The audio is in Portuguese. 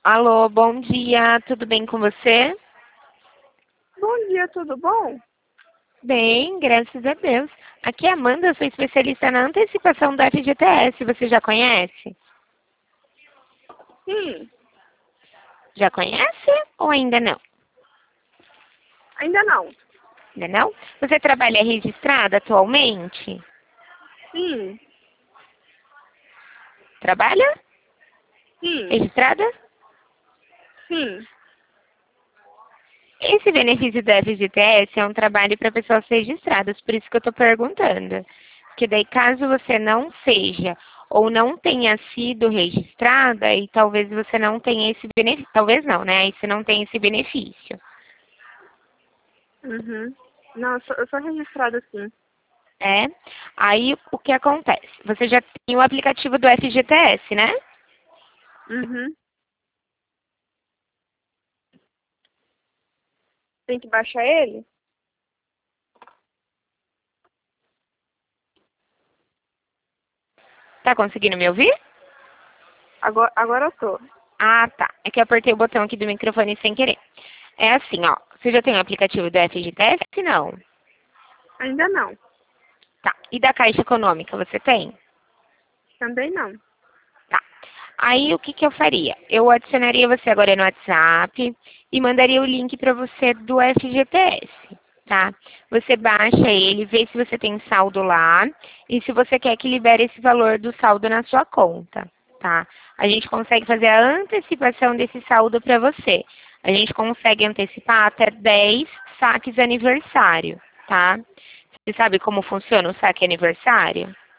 Alô, bom dia, tudo bem com você? Bom dia, tudo bom? Bem, graças a Deus. Aqui é a Amanda, eu sou especialista na antecipação do FGTS, você já conhece? Sim, Já conhece ou ainda não? ainda não. Ainda não? Você trabalha registrada atualmente? Sim, Trabalha? sim, Registrada? sim. Esse benefício do FGTS é um trabalho para pessoas registradas, por isso que eu estou perguntando. Porque daí, caso você não seja ou não tenha sido registrada, e talvez você não tenha esse benefício, talvez não, né? Aí você não tem esse benefício. Uhum. Não, eu sou registrada sim. É? Aí, o que acontece? Você já tem o aplicativo do FGTS, né? Uhum. Tem que baixar ele? Tá conseguindo me ouvir? Agora eu tô. Ah, tá. É que eu apertei o botão aqui do microfone sem querer. É assim, ó. Você já tem o aplicativo do FGTS? Não. Ainda não. Tá. E da Caixa Econômica, você tem? Também não. Tá. Aí, o que que eu faria? Eu adicionaria você agora no WhatsApp e mandaria o link para você do FGTS, tá? Você baixa ele, vê se você tem saldo lá e se você quer que libere esse valor do saldo na sua conta, tá? A gente consegue fazer a antecipação desse saldo para você. A gente consegue antecipar até 10 saques aniversário, tá? Você sabe como funciona o saque aniversário?